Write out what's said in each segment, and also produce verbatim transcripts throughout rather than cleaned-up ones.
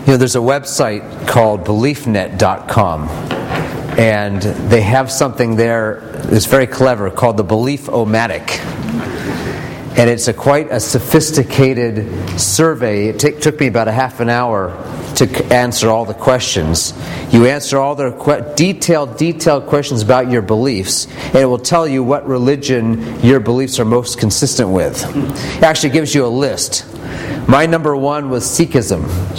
You know, there's a website called belief net dot com, and they have something there that's very clever called the Belief-O-Matic. And it's a quite a sophisticated survey. It t- took me about a half an hour to c- answer all the questions. You answer all the que- detailed, detailed questions about your beliefs, and it will tell you what religion your beliefs are most consistent with. It actually gives you a list. My number one was Sikhism.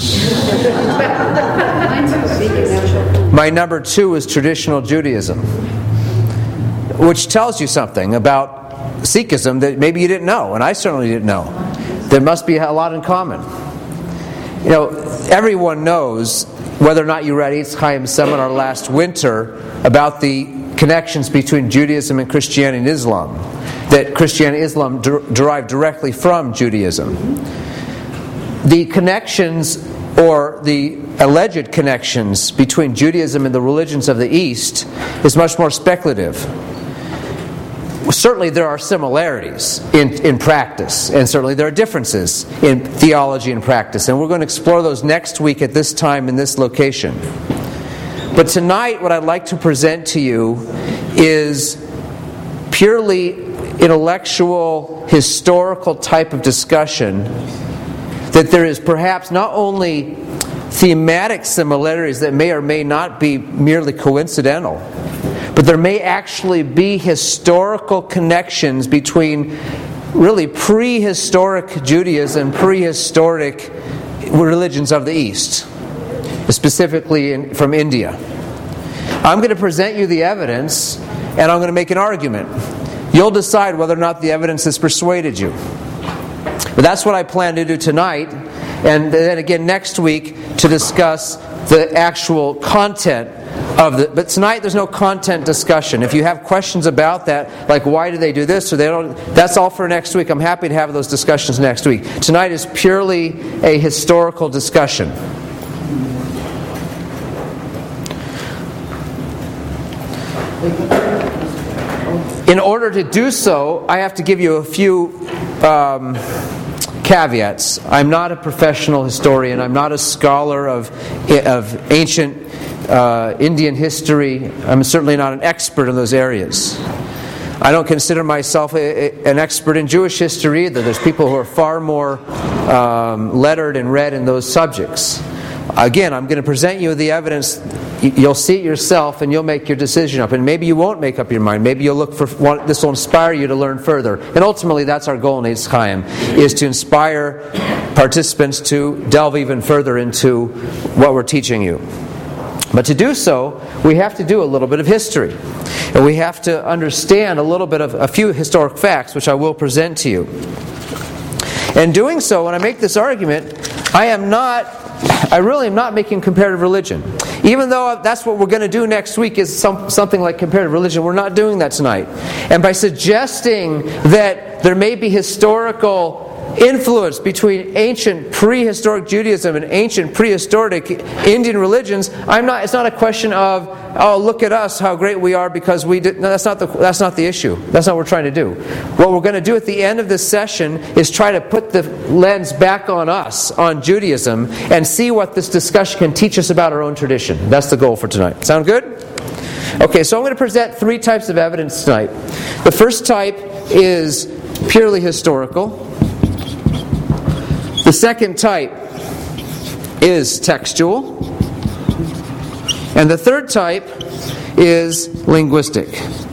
My number two is traditional Judaism, which tells you something about Sikhism that maybe you didn't know, and I certainly didn't know. There must be a lot in common. You know, everyone knows, whether or not you read Eitz Chaim's seminar last winter about the connections between Judaism and Christianity and Islam, that Christianity and Islam der- derive directly from Judaism. The connections, or the alleged connections, between Judaism and the religions of the East is much more speculative. Certainly there are similarities in, in practice, and certainly there are differences in theology and practice, and we're going to explore those next week at this time in this location. But tonight what I'd like to present to you is purely intellectual, historical type of discussion, that there is perhaps not only thematic similarities that may or may not be merely coincidental, but there may actually be historical connections between really prehistoric Judaism, prehistoric religions of the East, specifically in, from India. I'm going to present you the evidence, and I'm going to make an argument. You'll decide whether or not the evidence has persuaded you. But that's what I plan to do tonight, and then again next week to discuss the actual content of the. But tonight there's no content discussion. If you have questions about that, like why do they do this or they don't, that's all for next week. I'm happy to have those discussions next week. Tonight is purely a historical discussion. In order to do so, I have to give you a few um, caveats. I'm not a professional historian. I'm not a scholar of of ancient uh, Indian history. I'm certainly not an expert in those areas. I don't consider myself a, a, an expert in Jewish history either. There's people who are far more um, lettered and read in those subjects. Again, I'm going to present you the evidence. You'll see it yourself and you'll make your decision up. And maybe you won't make up your mind. Maybe you'll look for one, this will inspire you to learn further. And ultimately that's our goal in Eitz Chaim, is to inspire participants to delve even further into what we're teaching you. But to do so, we have to do a little bit of history. And we have to understand a little bit of a few historic facts, which I will present to you. And doing so, when I make this argument, I am not, I really am not making comparative religion. Even though that's what we're going to do next week, is some, something like comparative religion, we're not doing that tonight. And by suggesting that there may be historical influence between ancient prehistoric Judaism and ancient prehistoric Indian religions, I'm not. It's not a question of, oh, look at us, how great we are because we did. No, that's not the. That's not the issue. That's not what we're trying to do. What we're going to do at the end of this session is try to put the lens back on us, on Judaism, and see what this discussion can teach us about our own tradition. That's the goal for tonight. Sound good? Okay, so I'm going to present three types of evidence tonight. The first type is purely historical. The second type is textual. And the third type is linguistic.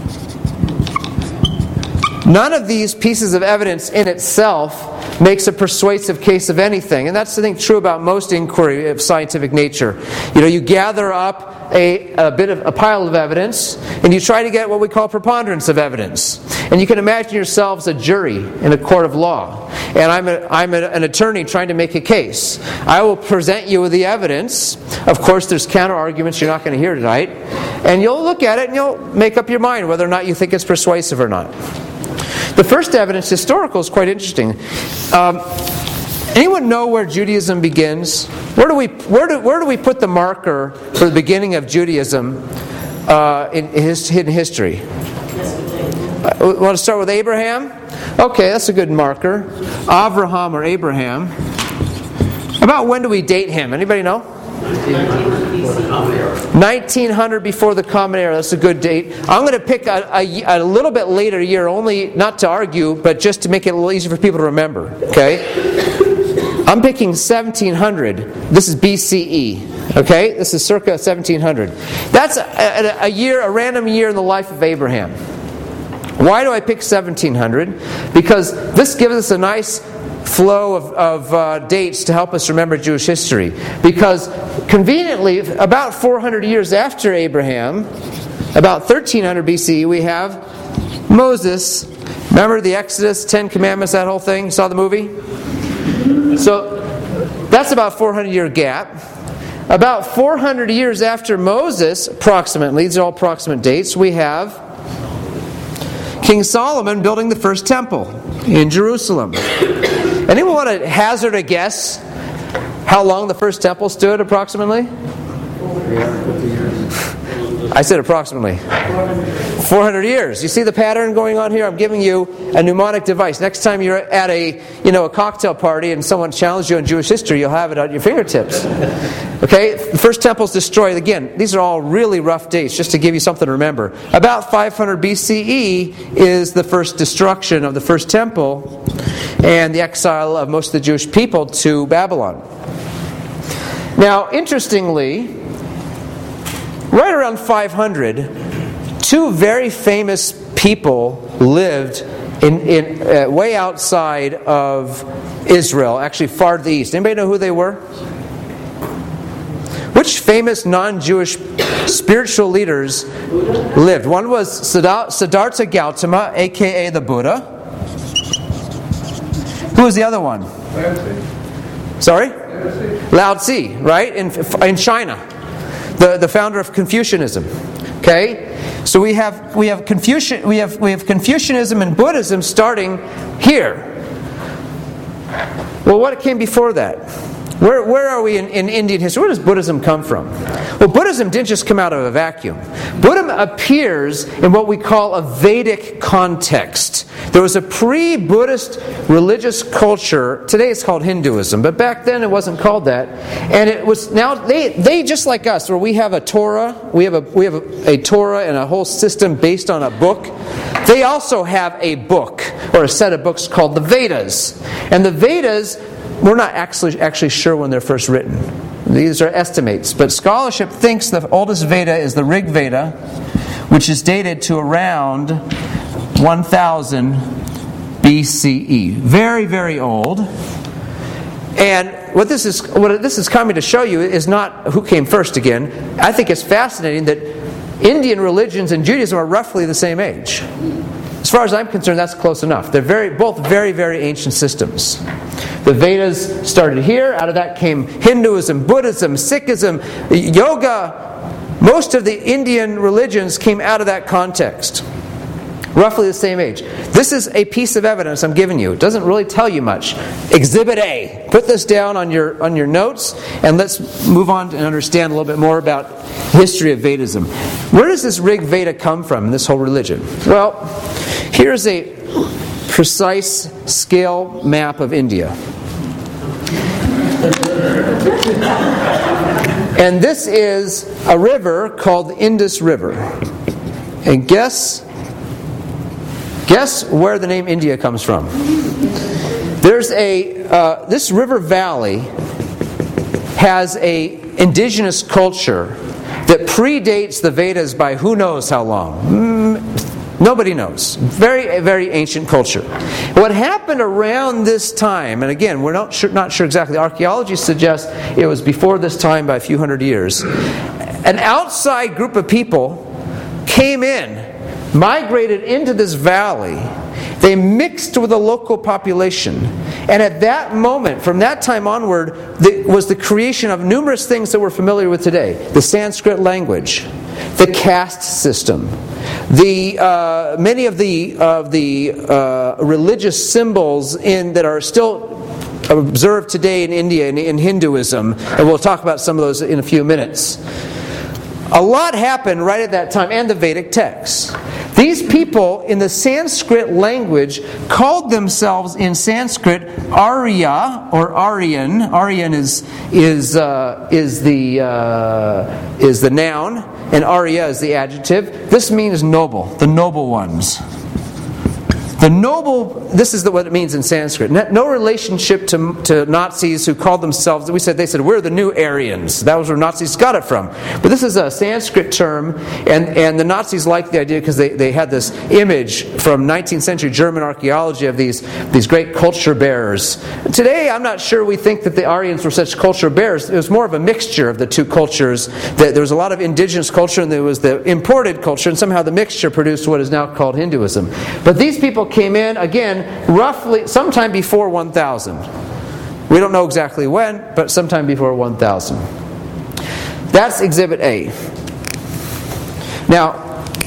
None of these pieces of evidence in itself makes a persuasive case of anything. And that's, I think, true about most inquiry of scientific nature. You know, you gather up a, a bit of a pile of evidence, and you try to get what we call preponderance of evidence. And you can imagine yourselves a jury in a court of law. And I'm, a, I'm a, an attorney trying to make a case. I will present you with the evidence. Of course, there's counter-arguments you're not going to hear tonight. And you'll look at it and you'll make up your mind whether or not you think it's persuasive or not. The first evidence, historical, is quite interesting. Um, anyone know where Judaism begins? Where do we where do where do we put the marker for the beginning of Judaism uh, in, his, in history? Uh, we want to start with Abraham? Okay, that's a good marker. Avraham or Abraham. About when do we date him? Anybody know? nineteen hundred before the Common Era. That's a good date. I'm going to pick a, a, a little bit later year, only not to argue, but just to make it a little easier for people to remember. Okay? I'm picking seventeen hundred. This is B C E. Okay? This is circa seventeen hundred. That's a, a, a year, a random year in the life of Abraham. Why do I pick seventeen hundred? Because this gives us a nice flow of, of uh, dates to help us remember Jewish history. Because conveniently, about four hundred years after Abraham, about thirteen hundred B C E, we have Moses. Remember the Exodus, Ten Commandments, that whole thing? You saw the movie? So that's about four hundred year gap. About four hundred years after Moses, approximately, these are all approximate dates, we have King Solomon building the first temple in Jerusalem. Anyone want to hazard a guess how long the first temple stood approximately? I said approximately. four hundred years. You see the pattern going on here? I'm giving you a mnemonic device. Next time you're at a, you know, a cocktail party and someone challenges you on Jewish history, you'll have it at your fingertips. Okay? The first temple's destroyed. Again, these are all really rough dates, just to give you something to remember. About five hundred B C E is the first destruction of the first temple and the exile of most of the Jewish people to Babylon. Now, interestingly, right around five hundred, two very famous people lived in, in uh, way outside of Israel, actually far to the east. Anybody know who they were? Which famous non-Jewish spiritual leaders lived? One was Siddhartha Gautama, a k a the Buddha. Who was the other one? Sorry? Lao Tzu, right? In, in China. The, the founder of Confucianism. Okay? So we have we have Confucian we have we have Confucianism and Buddhism starting here. Well, what came before that? Where where are we in, in Indian history? Where does Buddhism come from? Well, Buddhism didn't just come out of a vacuum. Buddhism appears in what we call a Vedic context. There was a pre-Buddhist religious culture. Today it's called Hinduism, but back then it wasn't called that. And it was now they they just like us, where we have a Torah, we have a we have a, a Torah and a whole system based on a book. They also have a book or a set of books called the Vedas. And the Vedas, we're not actually actually sure when they're first written. These are estimates, but scholarship thinks the oldest Veda is the Rig Veda, which is dated to around one thousand B C E. Very, very old. And what this is what this is coming to show you is not who came first again. I think it's fascinating that Indian religions and Judaism are roughly the same age. As far as I'm concerned, that's close enough. They're very, both very, very ancient systems. The Vedas started here. Out of that came Hinduism, Buddhism, Sikhism, yoga. Most of the Indian religions came out of that context. Roughly the same age. This is a piece of evidence I'm giving you. It doesn't really tell you much. Exhibit A. Put this down on your on your notes, and let's move on and understand a little bit more about the history of Vedism. Where does this Rig Veda come from, this whole religion? Well, here's a precise scale map of India. And this is a river called the Indus River. And guess Guess where the name India comes from. There's a uh, this river valley has a indigenous culture that predates the Vedas by who knows how long. Mm, nobody knows. Very, very ancient culture. What happened around this time, and again, we're not sure, not sure exactly. Archaeology suggests it was before this time by a few hundred years. An outside group of people came in, migrated into this valley. They mixed with the local population. And at that moment, from that time onward, the, was the creation of numerous things that we're familiar with today. The Sanskrit language, the caste system, the uh, many of the of the uh, religious symbols in that are still observed today in India and in Hinduism. And we'll talk about some of those in a few minutes. A lot happened right at that time, and the Vedic texts. These people in the Sanskrit language called themselves in Sanskrit Arya or Aryan. Aryan is is uh, is the uh, is the noun, and Arya is the adjective. This means noble, the noble ones. The noble, this is the, what it means in Sanskrit. No relationship to, to Nazis who called themselves, we said, they said, we're the new Aryans. That was where Nazis got it from. But this is a Sanskrit term, and, and the Nazis liked the idea because they, they had this image from nineteenth century German archaeology of these, these great culture bearers. Today, I'm not sure we think that the Aryans were such culture bearers. It was more of a mixture of the two cultures. There was a lot of indigenous culture, and there was the imported culture, and somehow the mixture produced what is now called Hinduism. But these people came in, again, roughly sometime before one thousand. We don't know exactly when, but sometime before one thousand. That's Exhibit A. Now,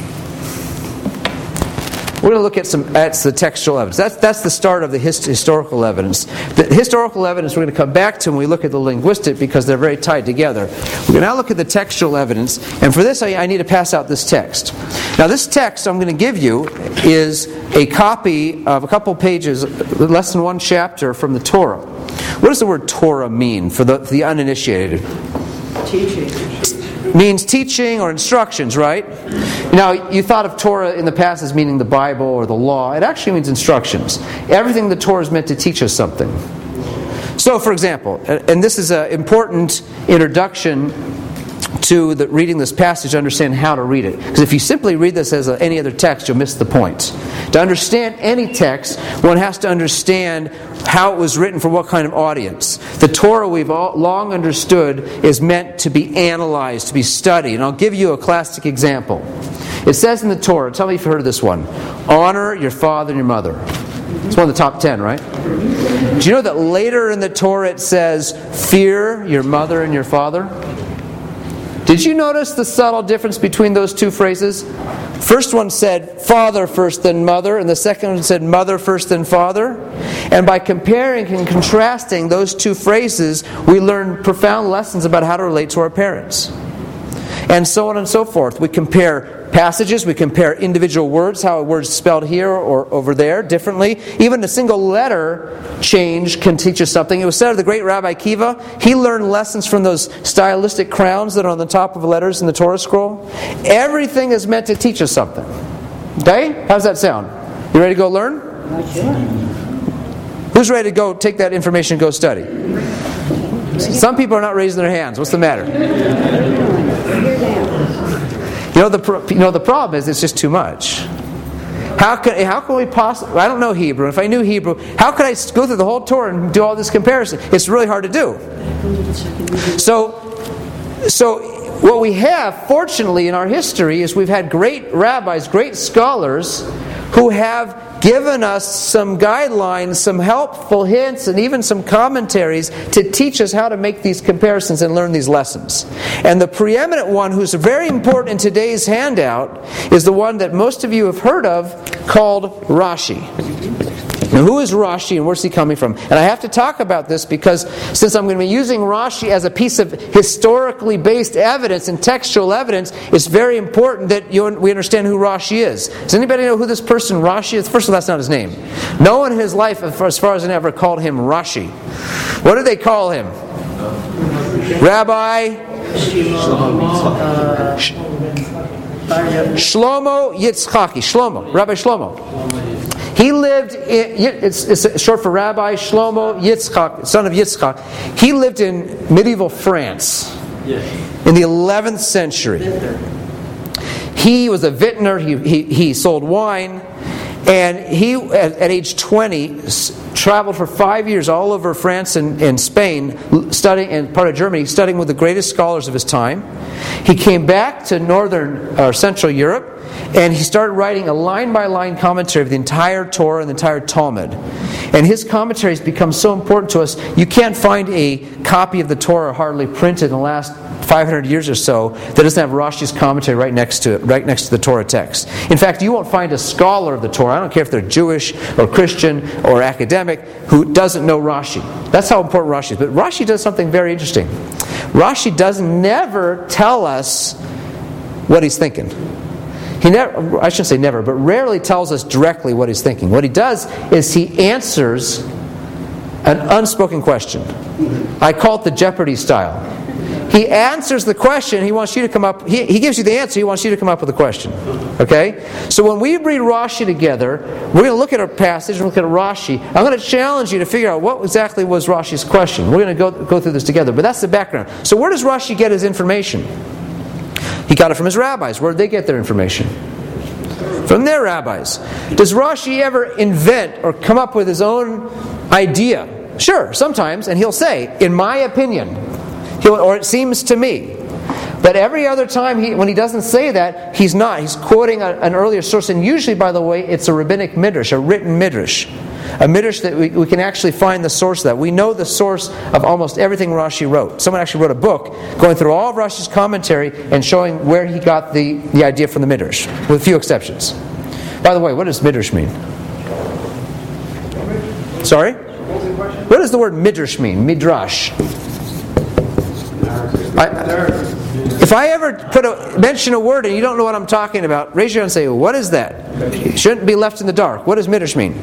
we're going to look at some that's the textual evidence. That's that's the start of the hist- historical evidence. The historical evidence we're going to come back to when we look at the linguistic because they're very tied together. We're going to now look at the textual evidence, and for this I, I need to pass out this text. Now this text I'm going to give you is a copy of a couple pages, less than one chapter from the Torah. What does the word Torah mean for the, for the uninitiated? Teaching. Means teaching or instructions, right? Now, you thought of Torah in the past as meaning the Bible or the law. It actually means instructions. Everything the Torah is meant to teach us something. So, for example, and this is an important introduction to the, reading this passage to understand how to read it. Because if you simply read this as a, any other text, you'll miss the point. To understand any text, one has to understand how it was written for what kind of audience. The Torah, we've all, long understood, is meant to be analyzed, to be studied. And I'll give you a classic example. It says in the Torah, tell me if you've heard of this one, honor your father and your mother. It's one of the top ten, right? Do you know that later in the Torah it says, fear your mother and your father? Did you notice the subtle difference between those two phrases? First one said father first then mother, and the second one said mother first then father. And by comparing and contrasting those two phrases, we learn profound lessons about how to relate to our parents. And so on and so forth. We compare passages, we compare individual words, how a word's spelled here or over there differently. Even a single letter change can teach us something. It was said of the great Rabbi Akiva, he learned lessons from those stylistic crowns that are on the top of the letters in the Torah scroll. Everything is meant to teach us something. Okay? How's that sound? You ready to go learn? Who's ready to go take that information and go study? Some people are not raising their hands. What's the matter? You know the you know the problem is it's just too much. How can how can we possibly? I don't know Hebrew. If I knew Hebrew, how could I go through the whole Torah and do all this comparison? It's really hard to do. So, so what we have, fortunately, in our history, is we've had great rabbis, great scholars, who have given us some guidelines, some helpful hints, and even some commentaries to teach us how to make these comparisons and learn these lessons. And the preeminent one, who's very important in today's handout, is the one that most of you have heard of, called Rashi. Now, who is Rashi and where's he coming from? And I have to talk about this because since I'm going to be using Rashi as a piece of historically based evidence and textual evidence, it's very important that you, we understand who Rashi is. Does anybody know who this person Rashi is? First of all, that's not his name. No one in his life, as far as I know, ever called him Rashi. What do they call him? Rabbi Shlomo Yitzchaki. Shlomo. Rabbi Shlomo. He lived in, it's, it's short for Rabbi Shlomo Yitzchak, son of Yitzchak. He lived in medieval France in the eleventh century. He was a vintner, he, he, he sold wine, and he, at, at age twenty, traveled for five years all over France and, and Spain, studying, and part of Germany, studying with the greatest scholars of his time. He came back to northern or Central Europe, and he started writing a line-by-line commentary of the entire Torah and the entire Talmud. And his commentary has become so important to us, you can't find a copy of the Torah hardly printed in the last five hundred years or so that doesn't have Rashi's commentary right next to it, right next to the Torah text. In fact, you won't find a scholar of the Torah, I don't care if they're Jewish or Christian or academic, who doesn't know Rashi. That's how important Rashi is. But Rashi does something very interesting. Rashi doesn't never tell us what he's thinking. he never, I shouldn't say never, but rarely tells us directly what he's thinking. What he does is he answers an unspoken question. I call it the Jeopardy style. He answers the question, he wants you to come up, he, he gives you the answer, he wants you to come up with a question. Okay? So when we read Rashi together, we're going to look at a passage, and look at Rashi. I'm going to challenge you to figure out what exactly was Rashi's question. We're going to go, go through this together, but that's the background. So where does Rashi get his information? He got it from his rabbis. Where did they get their information? From their rabbis. Does Rashi ever invent or come up with his own idea? Sure, sometimes, and he'll say, in my opinion, he'll, or it seems to me. But every other time, he, when he doesn't say that, he's not. He's quoting a, an earlier source, and usually, by the way, it's a rabbinic midrash, a written midrash. A midrash that we, we can actually find the source of that. We know the source of almost everything Rashi wrote. Someone actually wrote a book going through all of Rashi's commentary and showing where he got the, the idea from the midrash, with a few exceptions. By the way, what does midrash mean? Sorry? What does the word midrash mean? Midrash. I, if I ever put a, mention a word and you don't know what I'm talking about, raise your hand and say, what is that? It shouldn't be left in the dark. What does midrash mean?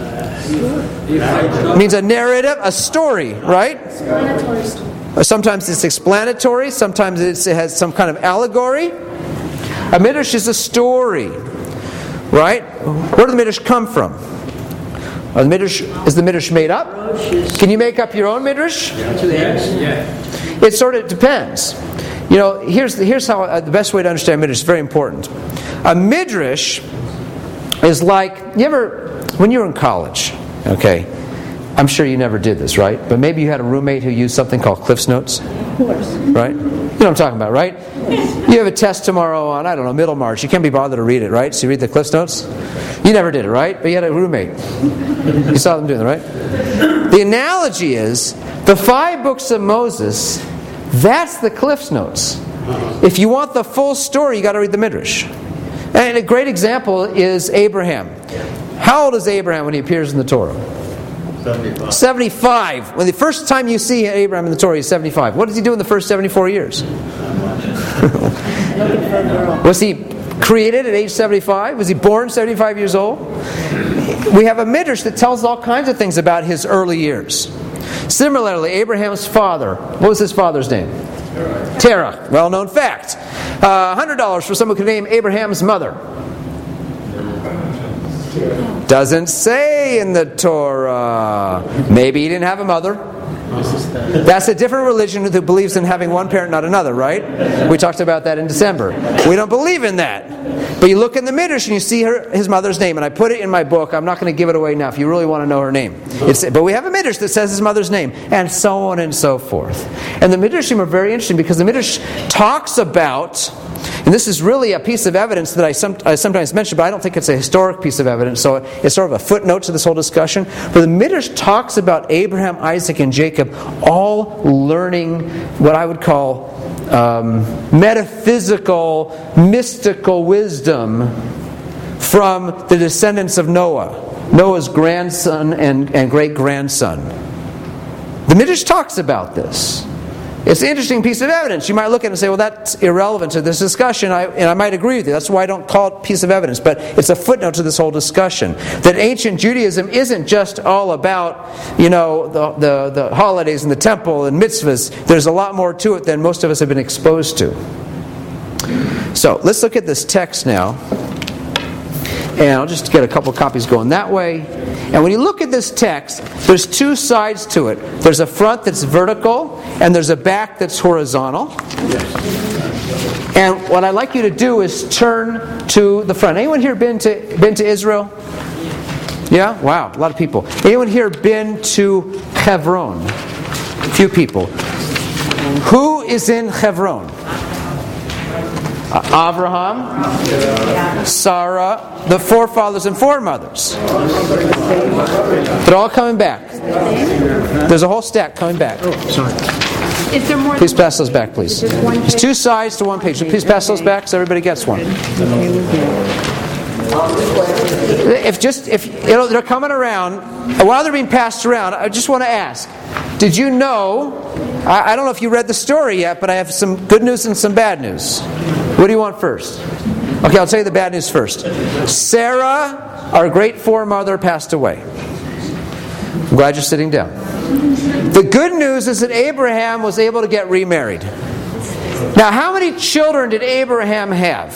It means a narrative, a story, right? Sometimes it's explanatory, sometimes it's, it has some kind of allegory. A midrash is a story, right? Where did the midrash come from? Are the midrash, is the midrash made up? Can you make up your own midrash? It sort of depends. You know, here's here's how uh, the best way to understand midrash is very important. A midrash is like, you ever, when you were in college, okay, I'm sure you never did this, right? But maybe you had a roommate who used something called Cliff's Notes. Of course. Right? You know what I'm talking about, right? You have a test tomorrow on, I don't know, Middlemarch. You can't be bothered to read it, right? So you read the Cliff's Notes? You never did it, right? But you had a roommate. You saw them doing it, right? The analogy is, the five books of Moses, that's the Cliff's Notes. If you want the full story, you got to read the Midrash. And a great example is Abraham. How old is Abraham when he appears in the Torah? seventy-five. seventy-five. When the first time you see Abraham in the Torah, he's seventy-five. What does he do in the first seventy-four years? Was he created at age seventy-five? Was he born seventy-five years old? We have a midrash that tells all kinds of things about his early years. Similarly, Abraham's father, what was his father's name? Terah. Terah, well-known fact. Uh, one hundred dollars for someone who could name Abraham's mother. Doesn't say in the Torah. Maybe he didn't have a mother. That's a different religion that believes in having one parent, not another, right? We talked about that in December. We don't believe in that. But you look in the Midrash and you see her, his mother's name, and I put it in my book. I'm not going to give it away now if you really want to know her name. It's, but we have a Midrash that says his mother's name, and so on and so forth. And the Midrashim are very interesting because the Midrash talks about, and this is really a piece of evidence that I, some, I sometimes mention, but I don't think it's a historic piece of evidence, so it's sort of a footnote to this whole discussion. But the Midrash talks about Abraham, Isaac, and Jacob all learning what I would call um, metaphysical, mystical wisdom from the descendants of Noah, Noah's grandson and, and great-grandson. The Midrash talks about this. It's an interesting piece of evidence. You might look at it and say, well, that's irrelevant to this discussion, I, and I might agree with you. That's why I don't call it piece of evidence, but it's a footnote to this whole discussion. That ancient Judaism isn't just all about, you know, the, the, the holidays and the temple and mitzvahs. There's a lot more to it than most of us have been exposed to. So, let's look at this text now. And I'll just get a couple copies going that way. And when you look at this text, there's two sides to it. There's a front that's vertical, and there's a back that's horizontal. And what I'd like you to do is turn to the front. Anyone here been to been to Israel? Yeah? Wow, a lot of people. Anyone here been to Hebron? A few people. Who is in Hebron? Uh, Abraham, Sarah, the forefathers and foremothers. They're all coming back. There's a whole stack coming back. Oh, sorry. Is there more? Please pass those back, please. There's two sides to one page. So please pass those back so everybody gets one. If just if you know they're coming around, while they're being passed around, I just want to ask: did you know? I, I don't know if you read the story yet, but I have some good news and some bad news. What do you want first? Okay, I'll tell you the bad news first. Sarah, our great foremother, passed away. I'm glad you're sitting down. The good news is that Abraham was able to get remarried. Now, how many children did Abraham have?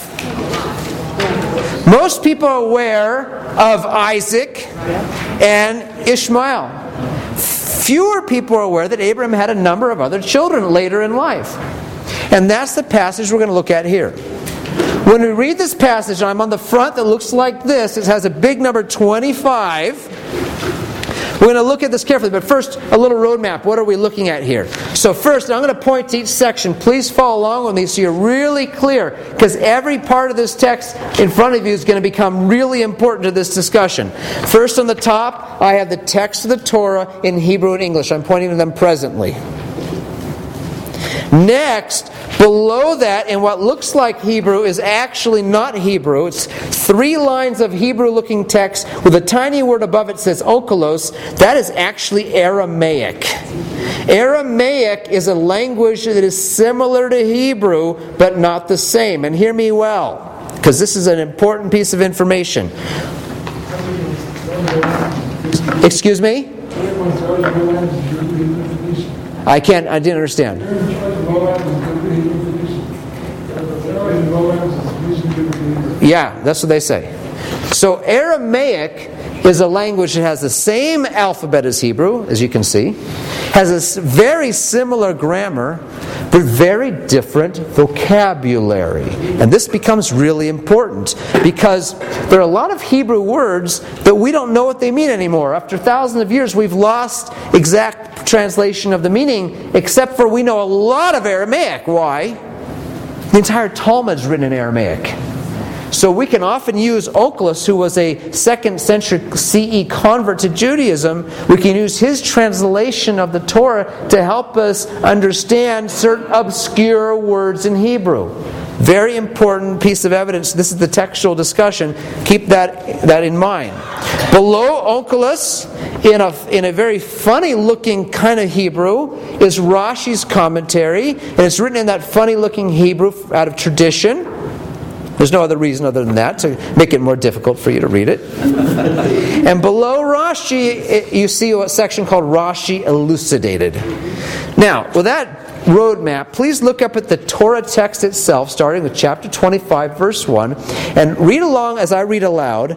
Most people are aware of Isaac and Ishmael. Fewer people are aware that Abraham had a number of other children later in life. And that's the passage we're going to look at here. When we read this passage, and I'm on the front that looks like this, it has a big number twenty-five. We're going to look at this carefully, but first, a little roadmap. What are we looking at here? So first, I'm going to point to each section. Please follow along with me so you're really clear, because every part of this text in front of you is going to become really important to this discussion. First, on the top, I have the text of the Torah in Hebrew and English. I'm pointing to them presently. Next, below that, in what looks like Hebrew, is actually not Hebrew. It's three lines of Hebrew-looking text with a tiny word above it that says okolos. That is actually Aramaic. Aramaic is a language that is similar to Hebrew, but not the same. And hear me well, because this is an important piece of information. Excuse me? I can't, I didn't understand. Yeah, that's what they say. So Aramaic is a language that has the same alphabet as Hebrew, as you can see, has a very similar grammar, but very different vocabulary. And this becomes really important because there are a lot of Hebrew words that we don't know what they mean anymore. After thousands of years, we've lost exact translation of the meaning, except for we know a lot of Aramaic. Why? The entire Talmud is written in Aramaic. So we can often use Oculus, who was a second century C E convert to Judaism. We can use his translation of the Torah to help us understand certain obscure words in Hebrew. Very important piece of evidence. This is the textual discussion. Keep that, that in mind. Below Oculus, in a, in a very funny-looking kind of Hebrew, is Rashi's commentary. And it's written in that funny-looking Hebrew out of tradition. There's no other reason other than that to make it more difficult for you to read it. And below Rashi, you see a section called Rashi Elucidated. Now, with that roadmap, please look up at the Torah text itself, starting with chapter twenty-five, verse one, and read along as I read aloud,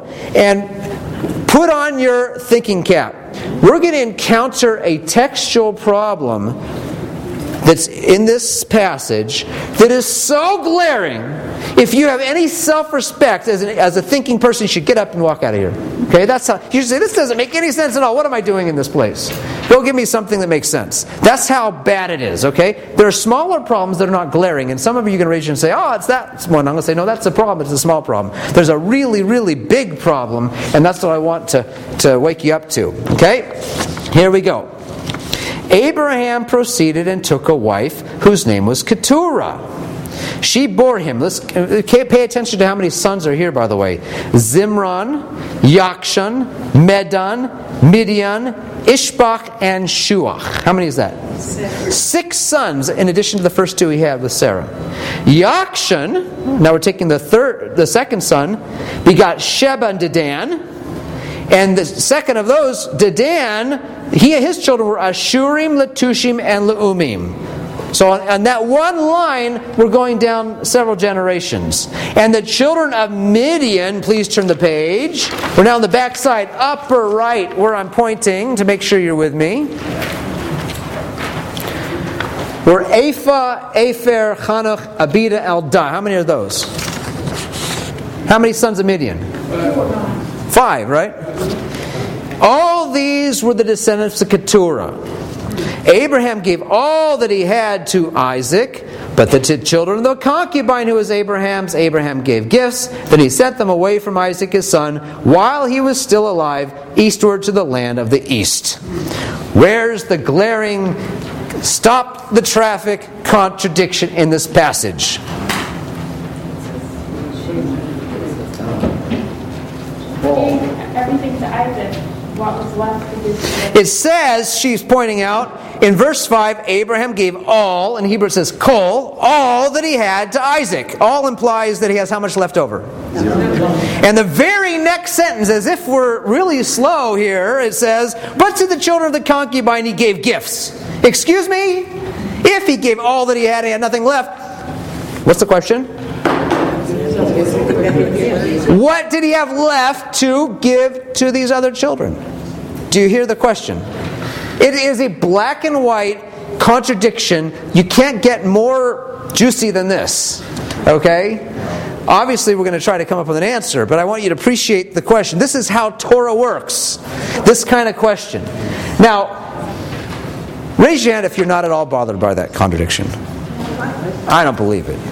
and put on your thinking cap. We're going to encounter a textual problem that's in this passage that is so glaring. If you have any self-respect as, an, as a thinking person, you should get up and walk out of here. Okay, that's how you should say, this doesn't make any sense at all. What am I doing in this place? Go give me something that makes sense. That's how bad it is. Okay, there are smaller problems that are not glaring, and some of you are going to raise your hand and say, "Oh, it's that one." I'm going to say, "No, that's a problem. It's a small problem." There's a really, really big problem, and that's what I want to to wake you up to. Okay, here we go. Abraham proceeded and took a wife whose name was Keturah. She bore him. Let's pay attention to how many sons are here, by the way. Zimran, Yakshan, Medan, Midian, Ishbak, and Shuach. How many is that? Six. Six sons, in addition to the first two he had with Sarah. Yakshan, now we're taking the third, the second son, begot Sheba and Dedan. And the second of those, Dedan, he and his children were Ashurim, Letushim, and Leumim. So on, on that one line, we're going down several generations. And the children of Midian, please turn the page. We're now on the back side, upper right, where I'm pointing to make sure you're with me. We're Ephah, Aphir, Chanach, Abida, Eldah. How many are those? How many sons of Midian? Five, right? All these were the descendants of Keturah. Abraham gave all that he had to Isaac, but the two children of the concubine who was Abraham's, Abraham gave gifts. Then he sent them away from Isaac his son, while he was still alive, eastward to the land of the east. Where's the glaring, stop the traffic contradiction in this passage? He gave everything to Isaac. What was left of his... It says, she's pointing out, in verse five, Abraham gave all, in Hebrew it says kol, all that he had to Isaac. All implies that he has how much left over? Zero. And the very next sentence, as if we're really slow here, it says, but to the children of the concubine he gave gifts. Excuse me? If he gave all that he had, he had nothing left. What's the question? What did he have left to give to these other children? Do you hear the question? It is a black and white contradiction. You can't get more juicy than this. Okay? Obviously, we're going to try to come up with an answer, but I want you to appreciate the question. This is how Torah works. This kind of question. Now, raise your hand if you're not at all bothered by that contradiction. I don't believe it.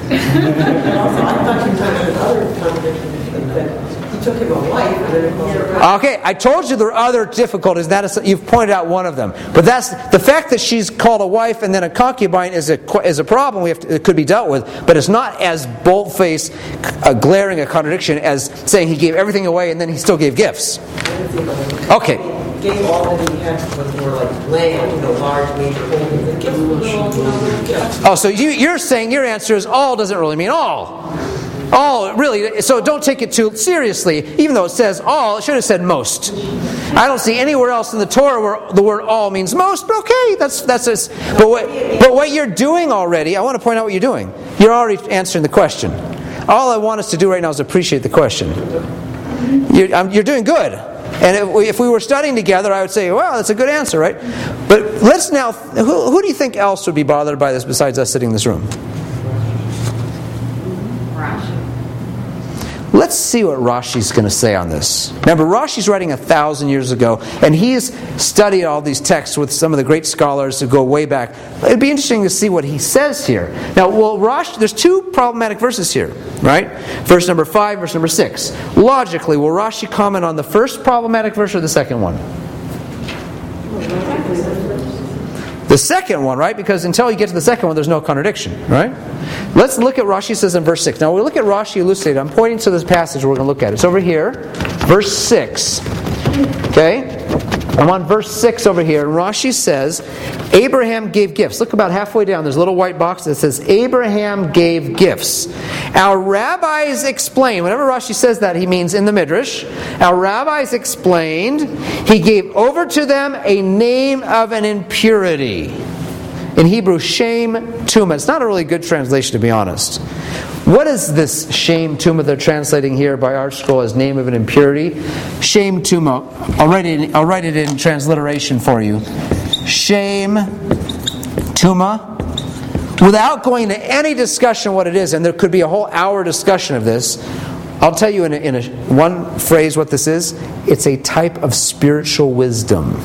Okay, I told you there are other difficulties. That is, you've pointed out one of them. But that's the fact that she's called a wife and then a concubine is a is a problem. We have to, it could be dealt with, but it's not as bold-faced, uh, glaring a contradiction as saying he gave everything away and then he still gave gifts. Okay. Gave all that he had was more like land, you know, large major holdings. And gifts was she. Oh, so you, you're saying your answer is all doesn't really mean all. All, really, so don't take it too seriously. Even though it says all, it should have said most. I don't see anywhere else in the Torah where the word all means most, but okay, that's that's just, but what but what you're doing already, I want to point out what you're doing. You're already answering the question. All I want us to do right now is appreciate the question. You're, um, you're doing good. And if we, if we were studying together, I would say, well, that's a good answer, right? But let's now, who, who do you think else would be bothered by this besides us sitting in this room? Let's see what Rashi's going to say on this. Remember, Rashi's writing a thousand years ago, and he's studied all these texts with some of the great scholars who go way back. It'd be interesting to see what he says here. Now, well, Rashi, there's two problematic verses here, right? Verse number five, verse number six. Logically, will Rashi comment on the first problematic verse or the second one? The second one, right? Because until you get to the second one, there's no contradiction, right? Let's look at Rashi says in verse six. Now, we look at Rashi elucidated. I'm pointing to this passage we're going to look at. It's over here, verse six. Okay? I'm on verse six over here. And Rashi says, Abraham gave gifts. Look about halfway down. There's a little white box that says, Abraham gave gifts. Our rabbis explain, whenever Rashi says that, he means in the Midrash. Our rabbis explained, he gave over to them a name of an impurity. In Hebrew, shem tumah. It's not a really good translation, to be honest. What is this shem tumah they're translating here by Art Scroll as name of an impurity? Shem tumah. I'll write it. I'll write it in transliteration for you. Shem tumah. Without going into any discussion what it is, and there could be a whole hour discussion of this, I'll tell you in, a, in a, one phrase what this is. It's a type of spiritual wisdom.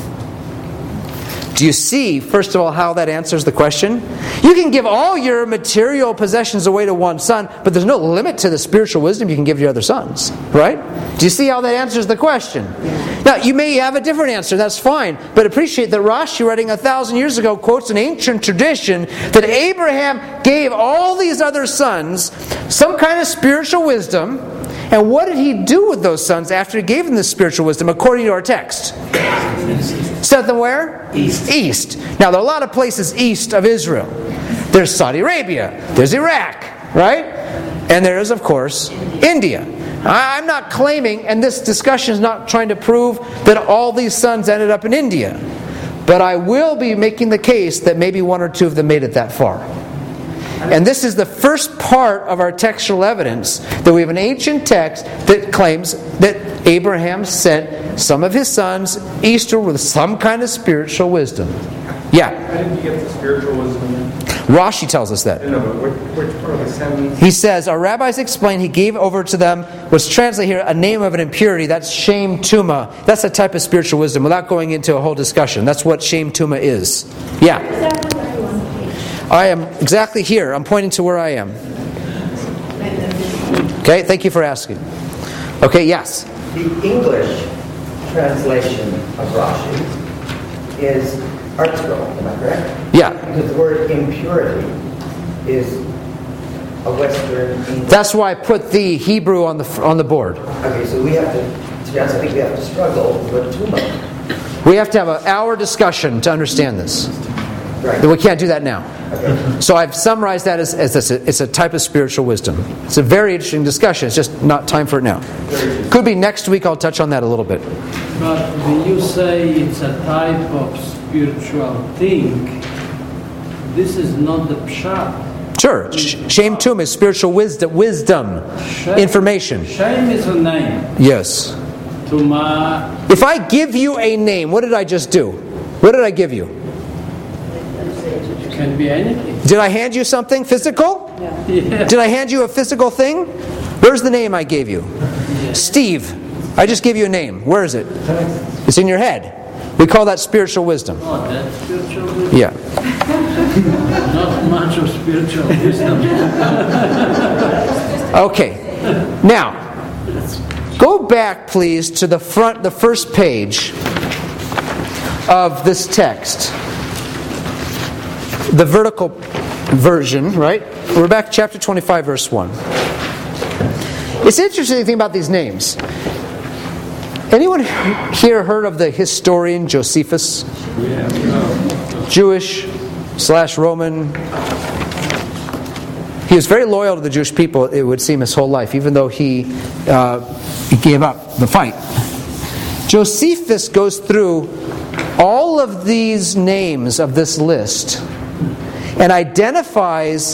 Do you see, first of all, how that answers the question? You can give all your material possessions away to one son, but there's no limit to the spiritual wisdom you can give to your other sons. Right? Do you see how that answers the question? Now, you may have a different answer, that's fine. But appreciate that Rashi, writing a thousand years ago, quotes an ancient tradition that Abraham gave all these other sons some kind of spiritual wisdom. And what did he do with those sons after he gave them this spiritual wisdom, according to our text? Sent them where? East. East. Now, there are a lot of places east of Israel. There's Saudi Arabia. There's Iraq. Right? And there is, of course, India. I'm not claiming, and this discussion is not trying to prove that all these sons ended up in India. But I will be making the case that maybe one or two of them made it that far. And this is the first part of our textual evidence that we have an ancient text that claims that Abraham sent some of his sons eastward with some kind of spiritual wisdom. Yeah? How did you get the spiritual wisdom? Rashi tells us that. No, but which, which part of the sentence? He says, our rabbis explain he gave over to them, what's translated here, a name of an impurity. That's shem tumah. That's a type of spiritual wisdom, without going into a whole discussion. That's what shem tumah is. Yeah? I am exactly here. I'm pointing to where I am. Okay, thank you for asking. Okay, yes? The English translation of Rashi is Art Scroll, am I correct? Yeah. Because the word impurity is a Western English. That's why I put the Hebrew on the on the board. Okay, so we have to To be honest, I think we have to struggle with Tuma. We have to have an hour discussion to understand this. Right. We can't do that now. Okay. So I've summarized that as, as this. It's a type of spiritual wisdom. It's a very interesting discussion. It's just not time for it now. Could be next week. I'll touch on that a little bit. But when you say it's a type of spiritual thing, this is not the pshat. Sure. Shem Tum is spiritual wisdom, wisdom, Shem, information. Shem is a name. Yes. Tuma. If I give you a name, what did I just do? What did I give you? Can be anything. Did I hand you something physical? Yeah. Did I hand you a physical thing? Where's the name I gave you? Steve. I just gave you a name. Where is it? It's in your head. We call that spiritual wisdom. Oh, that's spiritual wisdom. Yeah. Not much of spiritual wisdom. Okay. Now, go back, please, to the front, the first page of this text. The vertical version, right? We're back to chapter twenty-five, verse one. It's interesting to think about these names. Anyone here heard of the historian Josephus? Yeah. No. Jewish slash Roman. He was very loyal to the Jewish people, it would seem, his whole life, even though he, uh, he gave up the fight. Josephus goes through all of these names of this list and identifies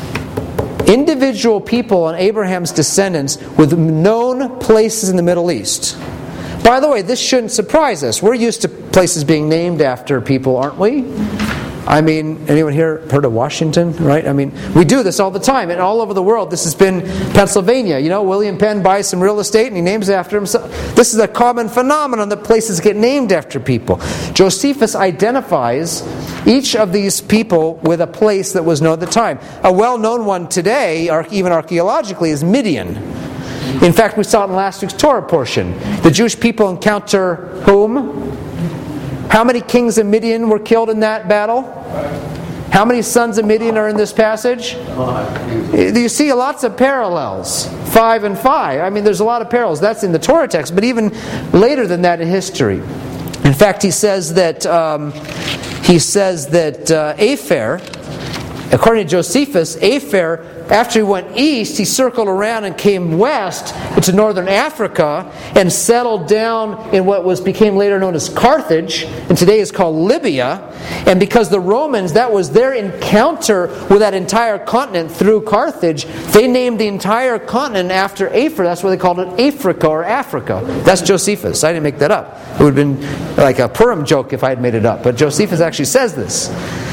individual people and Abraham's descendants with known places in the Middle East. By the way, this shouldn't surprise us. We're used to places being named after people, aren't we? I mean, anyone here heard of Washington, right? I mean, we do this all the time, and all over the world. This has been Pennsylvania. You know, William Penn buys some real estate, and he names it after himself. This is a common phenomenon that places get named after people. Josephus identifies each of these people with a place that was known at the time. A well-known one today, even archaeologically, is Midian. In fact, we saw it in last week's Torah portion. The Jewish people encounter whom? How many kings of Midian were killed in that battle? How many sons of Midian are in this passage? You see lots of parallels. Five and five. I mean, there's a lot of parallels. That's in the Torah text, but even later than that in history. In fact, he says that um, he says that uh, Aphar, according to Josephus, Aphar, after he went east, he circled around and came west into northern Africa and settled down in what was became later known as Carthage, and today is called Libya. And because the Romans, that was their encounter with that entire continent through Carthage, they named the entire continent after Aphar. That's why they called it Africa or Africa. That's Josephus. I didn't make that up. It would have been like a Purim joke if I had made it up. But Josephus actually says this.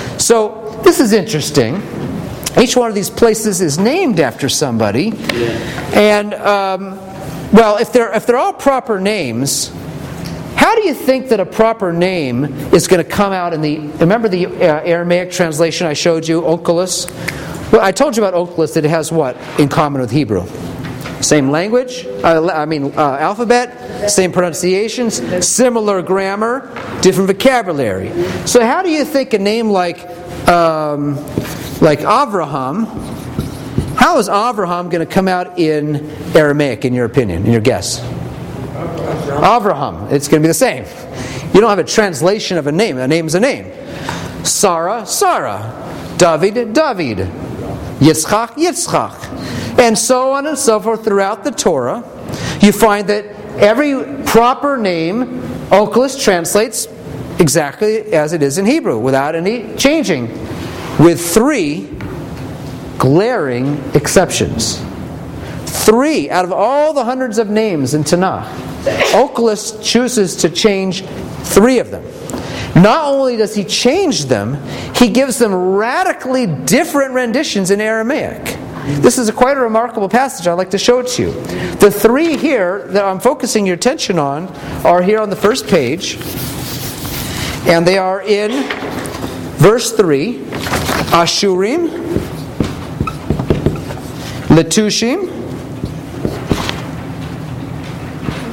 So this is interesting. Each one of these places is named after somebody. Yeah. And, um, well, if they're, if they're all proper names, how do you think that a proper name is going to come out in the... Remember the uh, Aramaic translation I showed you, Onkelos? Well, I told you about Onkelos that it has what in common with Hebrew? Same language, uh, I mean uh, alphabet, same pronunciations, similar grammar, different vocabulary. So how do you think a name like... Um, Like Avraham, how is Avraham going to come out in Aramaic, in your opinion, in your guess? Avraham. It's going to be the same. You don't have a translation of a name. A name is a name. Sarah, Sarah. David, David. Yitzchak, Yitzchak. And so on and so forth throughout the Torah. You find that every proper name, Onkelos translates exactly as it is in Hebrew, without any changing. With three glaring exceptions. Three out of all the hundreds of names in Tanakh, Onkelos chooses to change three of them. Not only does he change them, he gives them radically different renditions in Aramaic. This is a quite a remarkable passage. I'd like to show it to you. The three here that I'm focusing your attention on are here on the first page. And they are in verse three. Ashurim, Letushim,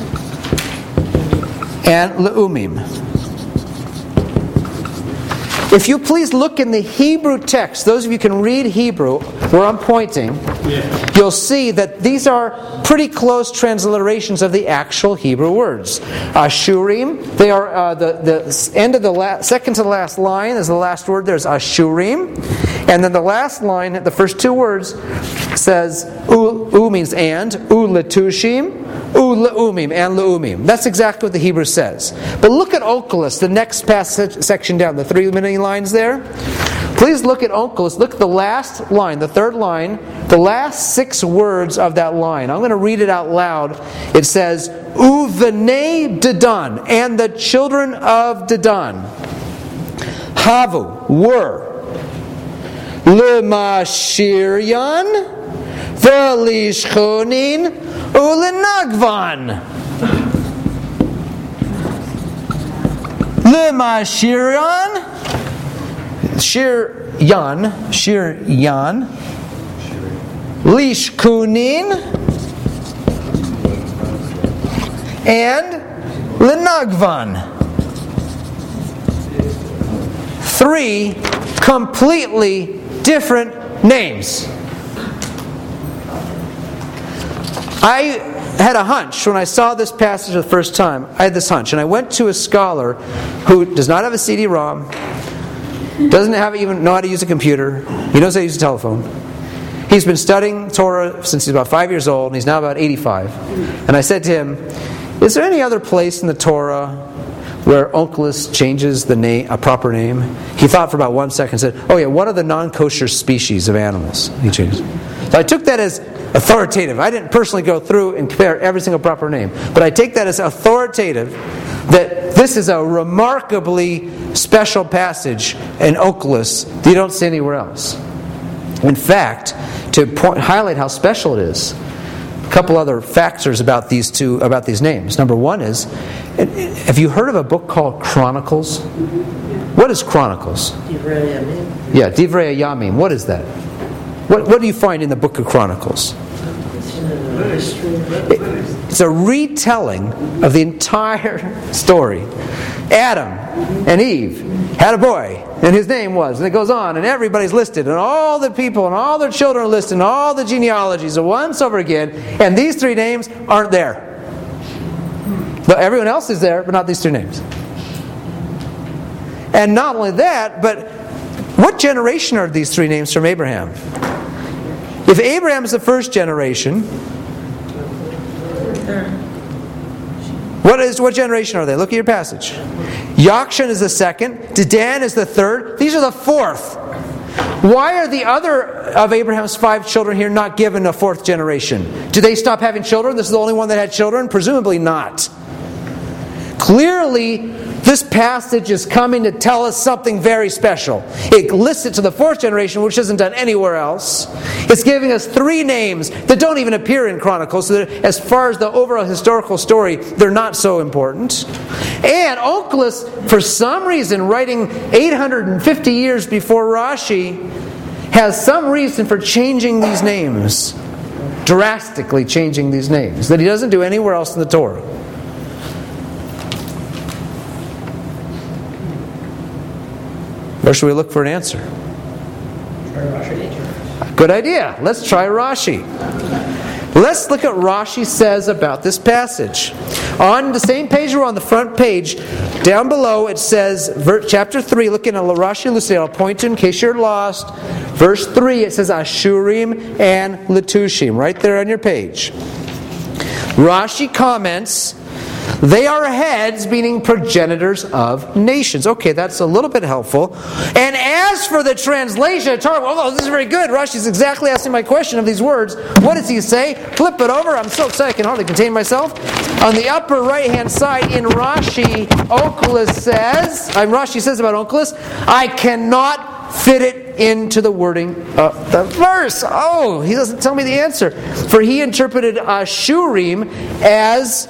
and Leumim. If you please look in the Hebrew text, those of you who can read Hebrew, where I'm pointing, Yeah. you'll see that these are pretty close transliterations of the actual Hebrew words. Ashurim, they are uh, the, the end of the la- second to the last line is the last word. There's Ashurim. And then the last line, the first two words, says U, u means and, U letushim, U leumim, and leumim. That's exactly what the Hebrew says. But look at Onkelos, the next passage section down, the three many lines there. Please look at Onkelos. Look at the last line, the third line, the last six words of that line. I'm going to read it out loud. It says, Uvenei Dedan, and the children of Dedan. Havu, were. Lemashiryan, Velishchonin, Ulenagvan. Lemashiryan, Shiryan, Shiryan, Lishkunin, and Lenagvan. Three completely different names. I had a hunch when I saw this passage the first time. I had this hunch, and I went to a scholar who does not have a C D ROM, doesn't have even know how to use a computer. He knows how to use a telephone. He's been studying Torah since he's about five years old, and he's now about eighty-five. And I said to him, "Is there any other place in the Torah where Onkelos changes the name, a proper name?" He thought for about one second and said, "Oh yeah, what are the non-kosher species of animals?" He changed. So I took that as authoritative. I didn't personally go through and compare every single proper name, but I take that as authoritative that this is a remarkably special passage in Onkelos that you don't see anywhere else. In fact, to point, highlight how special it is, a couple other factors about these two, about these names. Number one is, have you heard of a book called Chronicles? What is Chronicles? Divrei Yamim. Yeah, Divrei Yamim. What is that? What, what do you find in the book of Chronicles? It's a retelling of the entire story. Adam and Eve had a boy, and his name was, and it goes on, and everybody's listed, and all the people and all their children are listed, and all the genealogies are once over again, and these three names aren't there. But everyone else is there, but not these three names. And not only that, but what generation are these three names from Abraham? If Abraham is the first generation, what is what generation are they? Look at your passage. Yokshan is the second. Dedan is the third. These are the fourth. Why are the other of Abraham's five children here not given a fourth generation? Do they stop having children? This is the only one that had children? Presumably not. Clearly, this passage is coming to tell us something very special. It lists it to the fourth generation, which isn't done anywhere else. It's giving us three names that don't even appear in Chronicles, so that as far as the overall historical story, they're not so important. And Onkelos, for some reason, writing eight hundred fifty years before Rashi, has some reason for changing these names, drastically changing these names, that he doesn't do anywhere else in the Torah. Where should we look for an answer? Good idea. Let's try Rashi. Let's look at what Rashi says about this passage. On the same page we're on, the front page, down below it says, chapter three, looking at Rashi Lucid, I'll point to in case you're lost. Verse three, it says Ashurim and Letushim, right there on your page. Rashi comments, they are heads, meaning progenitors of nations. Okay, that's a little bit helpful. And as for the translation, oh, this is very good. Rashi's exactly asking my question of these words. What does he say? Flip it over. I'm so excited I can hardly contain myself. On the upper right-hand side in Rashi, Onkelos says, uh, Rashi says about Onkelos, I cannot fit it into the wording of the verse. Oh, he doesn't tell me the answer. For he interpreted Ashurim as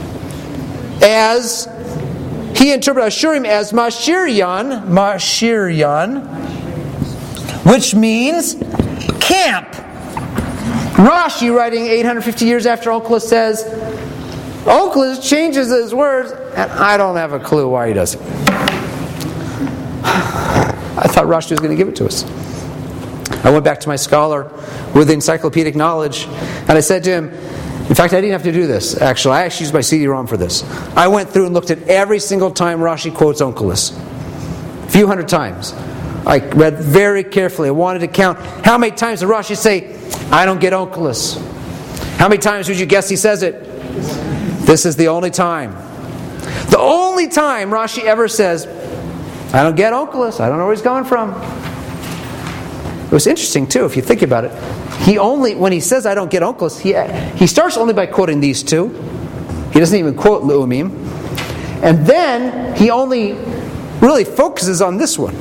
As he interpreted Ashurim as Mashiryan, Mashiryan, which means camp. Rashi, writing eight hundred fifty years after Onkelos, says, Onkelos changes his words, and I don't have a clue why he does it. I thought Rashi was going to give it to us. I went back to my scholar with encyclopedic knowledge, and I said to him, in fact, I didn't have to do this, actually. I actually used my C D ROM for this. I went through and looked at every single time Rashi quotes Onkelos. A few hundred times. I read very carefully. I wanted to count how many times did Rashi say, I don't get Onkelos. How many times would you guess he says it? This is the only time. The only time Rashi ever says, I don't get Onkelos. I don't know where he's coming from. It was interesting too, if you think about it. He only, when he says I don't get Onkelos, he, he starts only by quoting these two. He doesn't even quote Leumim. And then he only really focuses on this one.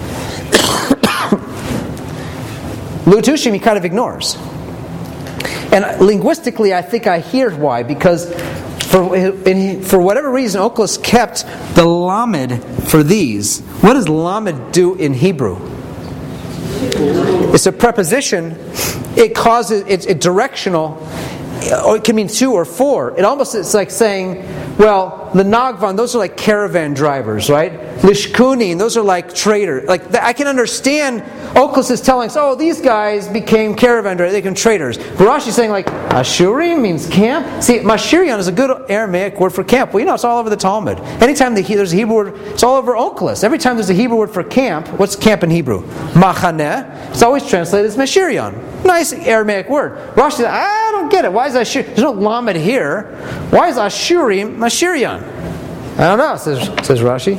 Lutushim he kind of ignores. And linguistically, I think I hear why. Because for, in, for whatever reason, Onkelos kept the lamed for these. What does lamed do in Hebrew? It's a preposition. It causes, it's it directional, or it can mean two or four. It almost, it's like saying, well, the Nagvan, those are like caravan drivers, right? Lishkunin, those are like traders. Like, I can understand Onkelos is telling us, oh, these guys became caravan drivers, they became traders. But Rashi's saying like, Ashurim means camp. See, Mashirion is a good Aramaic word for camp. Well, you know, it's all over the Talmud. Anytime there's a Hebrew word, it's all over Onkelos. Every time there's a Hebrew word for camp, what's camp in Hebrew? Machaneh. It's always translated as Mashirion. Nice Aramaic word. Rashi says, I don't get it. Why is Ashur? There's no lamed here. Why is Ashurim Mashirion? I don't know, says, says Rashi.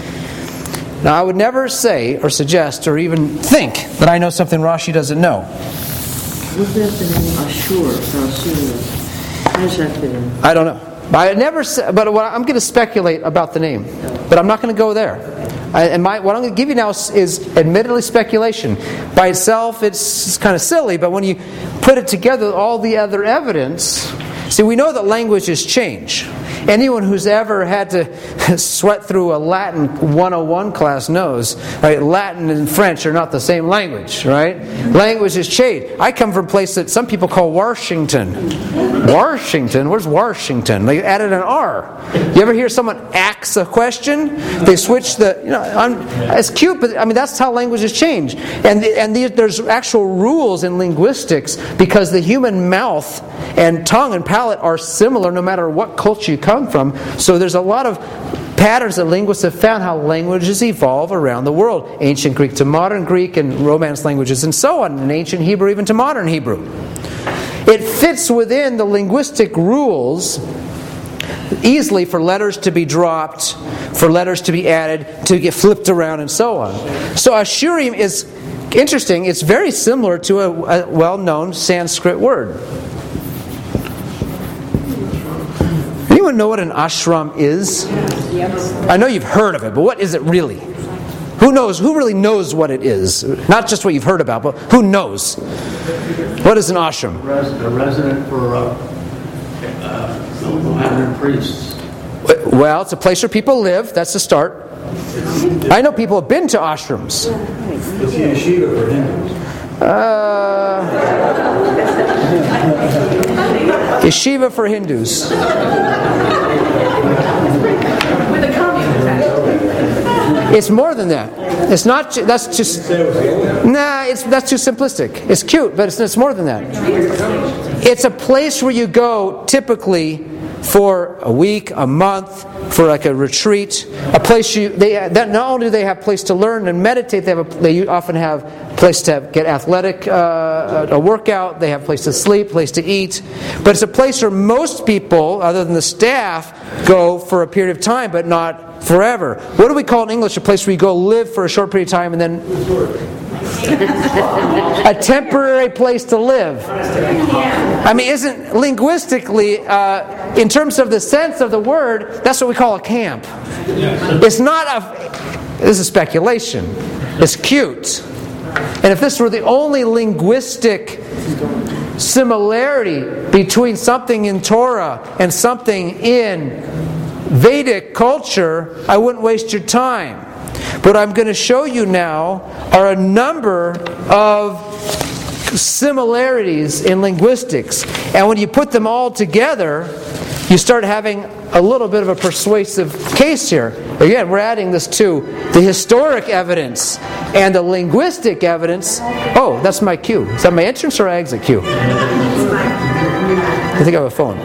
Now, I would never say or suggest or even think that I know something Rashi doesn't know. What's that the name? Ashur or Assyria? How does that fit in? I don't know. I never say, but what I'm going to speculate about the name. But I'm not going to go there. I, and my, what I'm going to give you now is, is admittedly speculation. By itself, it's, it's kind of silly, but when you put it together with all the other evidence, see, we know that languages change. Anyone who's ever had to sweat through a Latin one oh one class knows, right? Latin and French are not the same language, right? Languages change. I come from a place that some people call Washington. Washington? Where's Washington? They added an R. You ever hear someone ask a question? They switch the, you know, I'm, it's cute, but I mean, that's how languages change. And, the, and the, there's actual rules in linguistics because the human mouth and tongue and palate are similar no matter what culture you come from. So there's a lot of patterns that linguists have found how languages evolve around the world. Ancient Greek to modern Greek and Romance languages and so on. And ancient Hebrew even to modern Hebrew. It fits within the linguistic rules easily for letters to be dropped, for letters to be added, to get flipped around and so on. So Ashurim is interesting. It's very similar to a, a well-known Sanskrit word. Anyone know what an ashram is? Yes. I know you've heard of it, but what is it really? Who knows? Who really knows what it is? Not just what you've heard about, but who knows? What is an ashram? A resident for uh, uh, Mohammedan priests. Well, it's a place where people live. That's the start. I know people have been to ashrams. It's a yeshiva for Hindus. Uh, yeshiva for Hindus. It's more than that. It's not. That's just. Nah, it's that's too simplistic. It's cute, but it's, it's more than that. It's a place where you go typically for a week, a month, for like a retreat. A place you they that not only do they have a place to learn and meditate, they have a, they often have a place to have, get athletic, uh, a workout. They have a place to sleep, place to eat. But it's a place where most people, other than the staff, go for a period of time, but not forever. What do we call in English a place where you go live for a short period of time and then a temporary place to live? I mean, isn't linguistically, uh, in terms of the sense of the word, that's what we call a camp. It's not a. This is speculation. It's cute. And if this were the only linguistic similarity between something in Torah and something in Vedic culture, I wouldn't waste your time. What I'm going to show you now are a number of similarities in linguistics. And when you put them all together, you start having a little bit of a persuasive case here. Again, we're adding this to the historic evidence and the linguistic evidence. Oh, that's my cue. Is that my entrance or exit cue? I think I have a phone.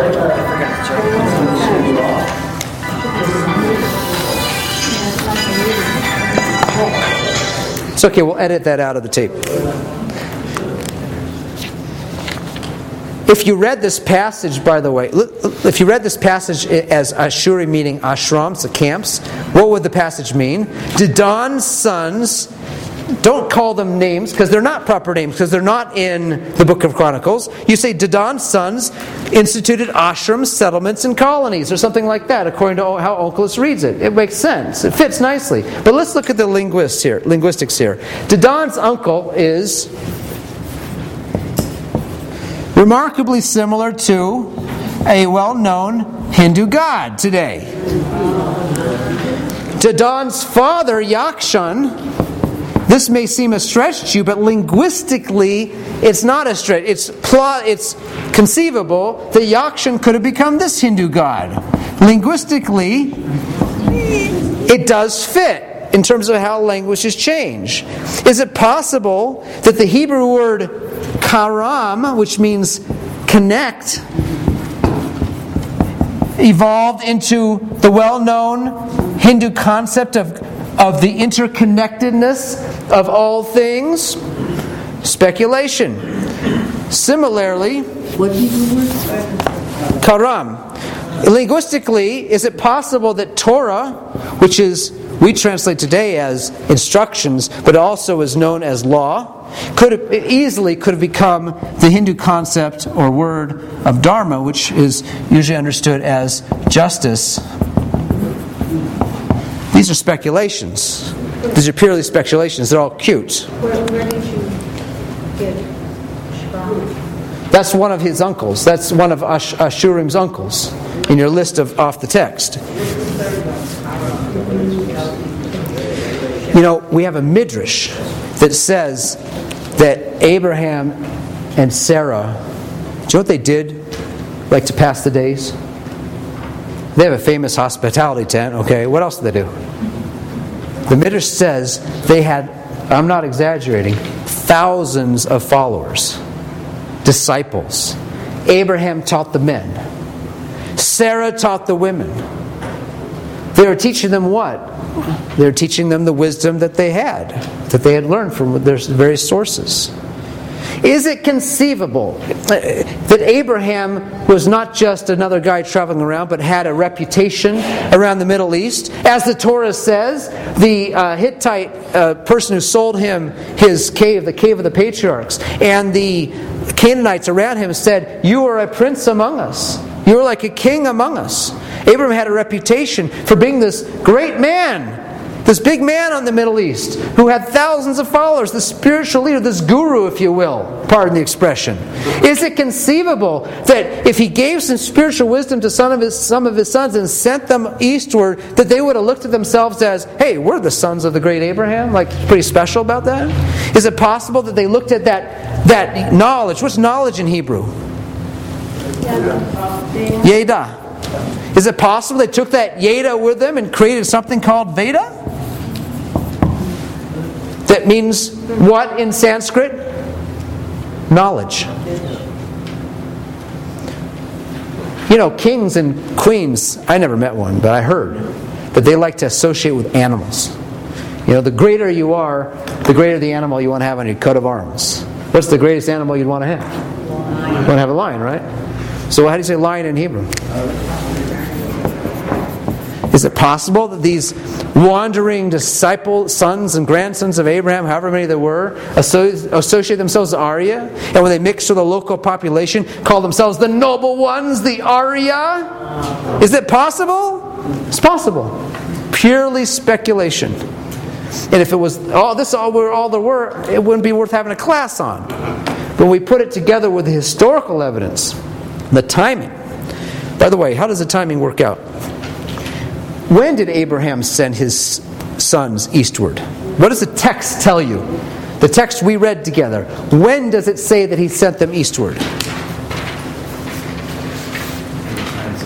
It's okay, we'll edit that out of the tape. If you read this passage, by the way, if you read this passage as Ashuri meaning ashrams, the camps, what would the passage mean? Dedan's sons, don't call them names because they're not proper names because they're not in the book of Chronicles. You say Dedan's sons instituted ashrams, settlements, and colonies or something like that according to how Onkelos reads it. It makes sense. It fits nicely. But let's look at the linguists here, linguistics here. Dedan's uncle is remarkably similar to a well-known Hindu god today. Dedan's father, Yakshan, this may seem a stretch to you, but linguistically, it's not a stretch. It's plot. It's conceivable that Yakshan could have become this Hindu god. Linguistically, it does fit in terms of how languages change. Is it possible that the Hebrew word karam, which means connect, evolved into the well-known Hindu concept of, of the interconnectedness of all things? Speculation. Similarly, What Hebrew word? karam. Linguistically, is it possible that Torah, which is we translate today as instructions, but also is known as law, could have, easily could have become the Hindu concept or word of dharma, which is usually understood as justice. These are speculations. These are purely speculations. They're all cute. Where, where did you get Shram? That's one of his uncles. That's one of Ash- Ashurim's uncles in your list of off the text. You know, we have a midrash that says that Abraham and Sarah, do you know what they did, like to pass the days? They have a famous hospitality tent, okay? What else did they do? The midrash says they had, I'm not exaggerating, thousands of followers, disciples. Abraham taught the men. Sarah taught the women. They were teaching them what? They were teaching them the wisdom that they had, that they had learned from their various sources. Is it conceivable that Abraham was not just another guy traveling around, but had a reputation around the Middle East? As the Torah says, the uh, Hittite uh, person who sold him his cave, the cave of the patriarchs, and the Canaanites around him said, "You are a prince among us. You are like a king among us." Abraham had a reputation for being this great man, this big man on the Middle East, who had thousands of followers, the spiritual leader, this guru, if you will, pardon the expression. Is it conceivable that if he gave some spiritual wisdom to some of his, some of his sons and sent them eastward, that they would have looked at themselves as, hey, we're the sons of the great Abraham? Like, pretty special about that? Is it possible that they looked at that, that knowledge? What's knowledge in Hebrew? Yeda. Is it possible they took that Yeda with them and created something called Veda? That means what in Sanskrit? Knowledge. You know, kings and queens, I never met one, but I heard that they like to associate with animals. You know, the greater you are, the greater the animal you want to have on your coat of arms. What's the greatest animal you'd want to have? You want to have a lion, right? So how do you say lion in Hebrew? Is it possible that these wandering disciple sons and grandsons of Abraham, however many there were, associate themselves with Arya, and when they mix with the local population, call themselves the noble ones, the Arya? Is it possible? It's possible. Purely speculation. And if it was all this all were all there were, it wouldn't be worth having a class on. When we put it together with the historical evidence, the timing. By the way, how does the timing work out? When did Abraham send his sons eastward? What does the text tell you? The text we read together. When does it say that he sent them eastward?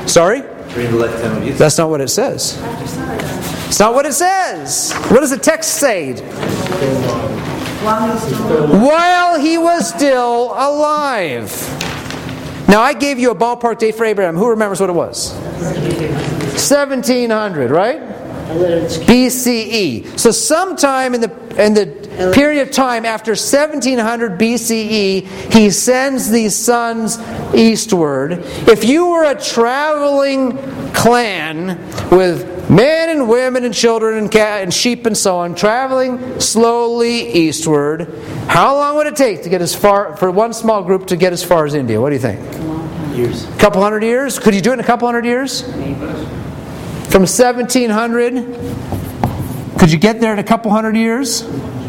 Sorry? During the lifetime of Jesus. That's not what it says. After sunrise. It's not what it says. What does the text say? While he's still While he was still alive. Now, I gave you a ballpark date for Abraham. Who remembers what it was? seventeen hundred, right? B C E. So sometime in the in the period of time after seventeen hundred B C E, he sends these sons eastward. If you were a traveling clan with men and women and children and cat and sheep and so on, traveling slowly eastward, how long would it take to get as far for one small group to get as far as India? What do you think? Years. A couple hundred years? Could you do it in a couple hundred years? From seventeen hundred, could you get there in a couple hundred years?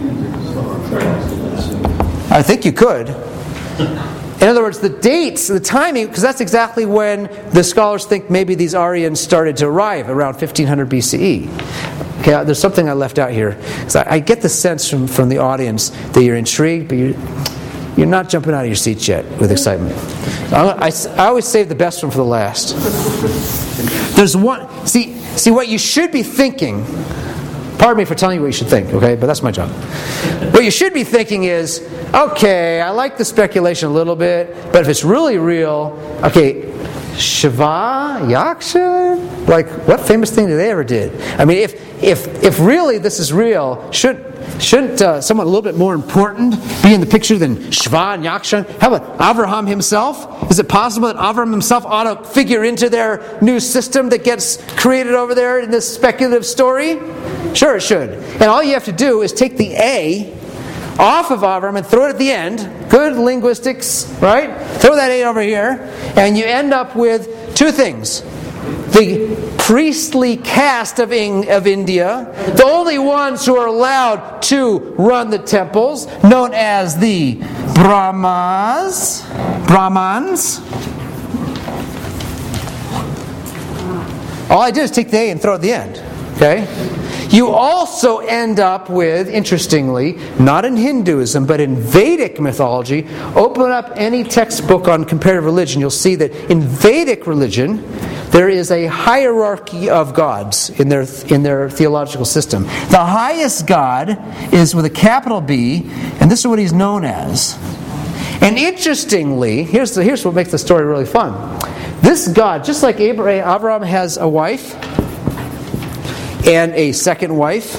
I think you could. In other words, the dates, the timing, because that's exactly when the scholars think maybe these Aryans started to arrive, around fifteen hundred B C E. Okay, there's something I left out here. I, I get the sense from, from the audience that you're intrigued, but you're, you're not jumping out of your seats yet with excitement. I, I, I always save the best one for the last. There's one. See, see what you should be thinking. Pardon me for telling you what you should think, okay? But that's my job. What you should be thinking is, okay, I like the speculation a little bit, but if it's really real, okay, Shiva, Yaksha, like what famous thing did they ever did? I mean, if if if really this is real, should shouldn't uh, someone a little bit more important be in the picture than Shiva and Yaksha? How about Avraham himself? Is it possible that Avraham himself ought to figure into their new system that gets created over there in this speculative story? Sure, it should. And all you have to do is take the A off of Avram and throw it at the end. Good linguistics, right? Throw that A over here, and you end up with two things. The priestly caste of, in, of India, the only ones who are allowed to run the temples, known as the Brahmas, Brahmans. All I did is take the A and throw it at the end. Okay? You also end up with, interestingly, not in Hinduism, but in Vedic mythology. Open up any textbook on comparative religion, you'll see that in Vedic religion, there is a hierarchy of gods in their in their theological system. The highest god is with a capital B, and this is what he's known as. And interestingly, here's the, here's what makes the story really fun. This god, just like Abraham, Abraham has a wife and a second wife,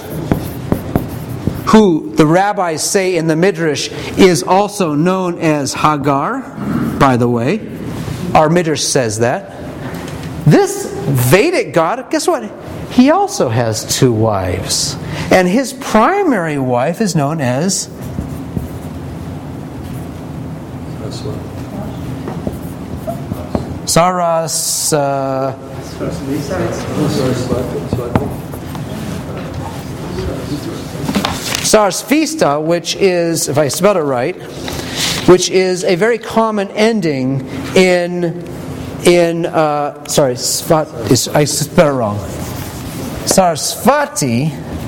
who the rabbis say in the Midrash is also known as Hagar, by the way. Our Midrash says that. This Vedic god, guess what? He also has two wives. And his primary wife is known as Saras... Uh, Sarasvita, which is, if I spelled it right, which is a very common ending in in uh, sorry, Svat, is, I spelled it wrong. Sarasvati.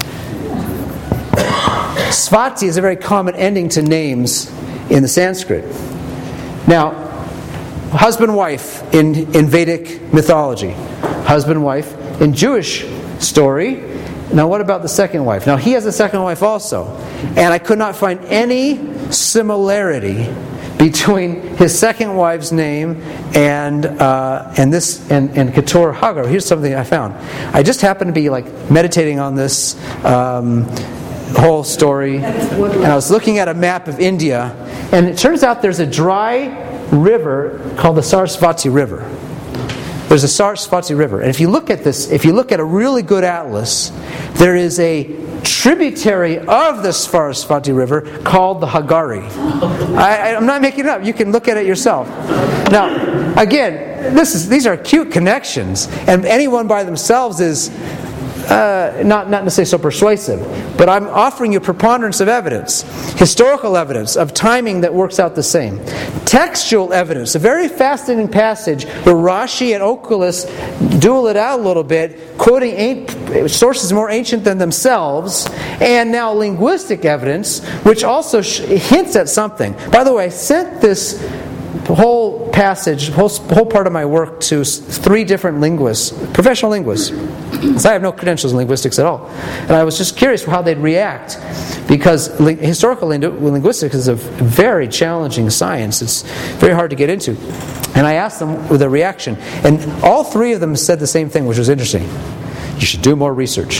Svati is a very common ending to names in the Sanskrit. Now, husband-wife in in Vedic mythology, husband-wife in Jewish story. Now, what about the second wife? Now, he has a second wife also. And I could not find any similarity between his second wife's name and uh, and this and, and Ketur Hagar. Here's something I found. I just happened to be like meditating on this um, whole story, and I was looking at a map of India, and it turns out there's a dry river called the Sarasvati River. There's a Sarasvati River. And if you look at this, if you look at a really good atlas, there is a tributary of the Sarasvati River called the Hagari. I, I'm not making it up. You can look at it yourself. Now, again, this is these are cute connections, and anyone by themselves is uh, not, not necessarily so persuasive. But I'm offering you preponderance of evidence, historical evidence of timing that works out the same. Textual evidence, a very fascinating passage where Rashi and Oculus duel it out a little bit, quoting sources more ancient than themselves, and now linguistic evidence, which also hints at something. By the way, I sent this the whole passage, whole, whole part of my work to s- three different linguists, professional linguists. So I have no credentials in linguistics at all. And I was just curious how they'd react, because li- historical lingu- linguistics is a very challenging science. It's very hard to get into. And I asked them with a reaction. And all three of them said the same thing, which was interesting. You should do more research.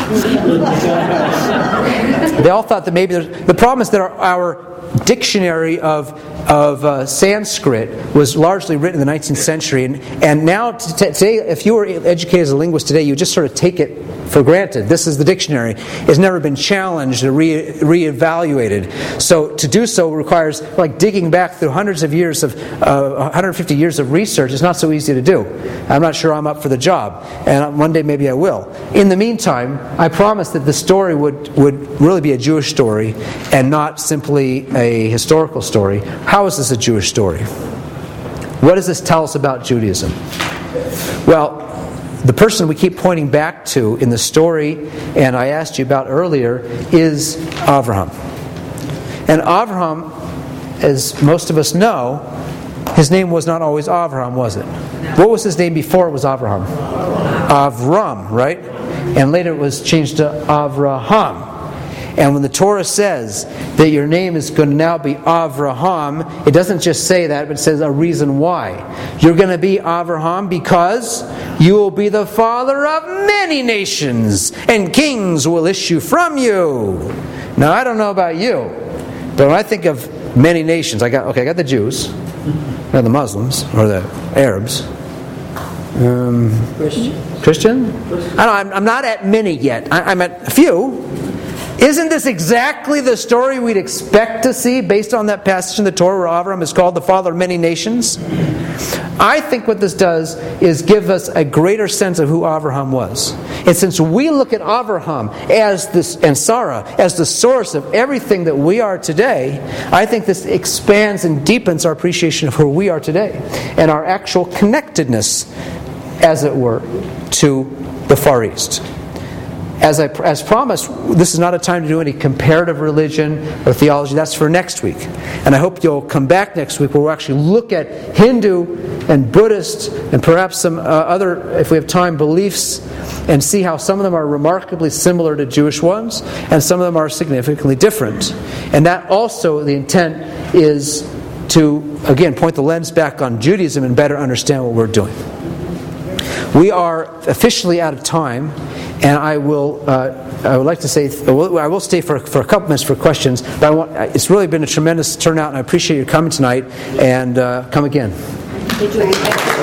They all thought that maybe there's, the problem is that our, our dictionary of of uh, Sanskrit was largely written in the nineteenth century, and and now t- t- today, if you were educated as a linguist today, you just sort of take it for granted. This is the dictionary. It's never been challenged or re reevaluated. So to do so requires like digging back through hundreds of years of uh, one hundred fifty years of research. It's not so easy to do. I'm not sure I'm up for the job, and one day maybe I will. In the meantime, I promised that the story would would really be a Jewish story and not simply a historical story. How is this a Jewish story? What does this tell us about Judaism? Well, the person we keep pointing back to in the story, and I asked you about earlier, is Avraham. And Avraham, as most of us know, his name was not always Avraham, was it? What was his name before it was Avraham? Avram, right? And later it was changed to Avraham. And when the Torah says that your name is going to now be Avraham, it doesn't just say that, but it says a reason why. You're going to be Avraham because you will be the father of many nations, and kings will issue from you. Now, I don't know about you, but when I think of many nations, I got okay. I got the Jews, I got the Muslims or the Arabs, um, Christian. Christian. I don't know, I'm, I'm not at many yet. I, I'm at a few. Isn't this exactly the story we'd expect to see based on that passage in the Torah where Avraham is called the father of many nations? I think what this does is give us a greater sense of who Avraham was. And since we look at Avraham as this, and Sarah as the source of everything that we are today, I think this expands and deepens our appreciation of who we are today and our actual connectedness, as it were, to the Far East. As I as promised, this is not a time to do any comparative religion or theology. That's for next week. And I hope you'll come back next week where we'll actually look at Hindu and Buddhist and perhaps some uh, other, if we have time, beliefs, and see how some of them are remarkably similar to Jewish ones and some of them are significantly different. And that also, the intent is to, again, point the lens back on Judaism and better understand what we're doing. We are officially out of time, and I will. Uh, I would like to say I will stay for for a couple minutes for questions. But I want, it's really been a tremendous turnout, and I appreciate you coming tonight. And uh, come again. Thank you.